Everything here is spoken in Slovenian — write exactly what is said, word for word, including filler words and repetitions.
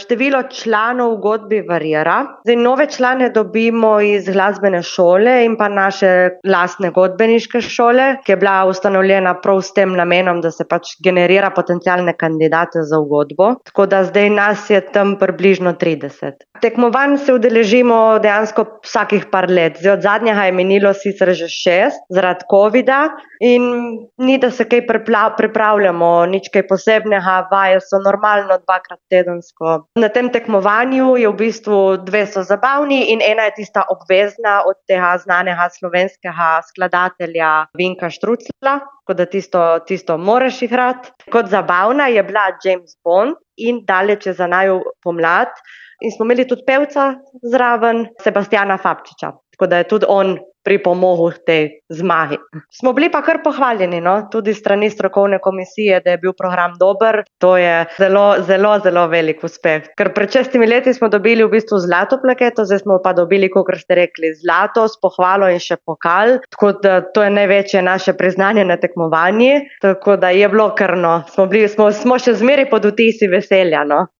število članov v godbi variira. Zdaj, nove člane dobimo iz glasbene šole in pa naše lastne godbeniške šole, ki je bila ustanovljena prav s tem namenom, da se pač generira potencialne kandidate za v godbo. Tako da zdaj nas je tam približno trideset. Tekmovanj se udeležimo dejansko vsakih par let. Zdaj, od zadnjega je minilo sicer že šest zaradi covida in ni, da se kaj pripravljamo, nič kaj posebnega, vaje so normalno dvakrat tedensko. Na tem tekmovanju je v bistvu dve so zabavni in ena je tista obvezna od tega znanega slovenskega skladatelja Vinka Štruclja, tako da tisto, tisto moraš igrati. Kot zabavna je bila James Bond in Daleč je za naju pomlad. In smo imeli tudi pevca zraven, Sebastjana Fabčiča, tako da je tudi on pripomogel k tej zmagi. Smo bili pa kar pohvaljeni, no, tudi s strani strokovne komisije, da je bil program dober. To je zelo, zelo, zelo velik uspeh. Ker pred šestimi leti smo dobili v bistvu zlato plaketo, zdaj smo pa dobili, kakor ste rekli, zlato s pohvalo in še pokal. Tako da to je največje naše priznanje na tekmovanju. Tako da je bilo kar, no, smo bili, smo, smo še zmeraj pod vtisi veselja, no.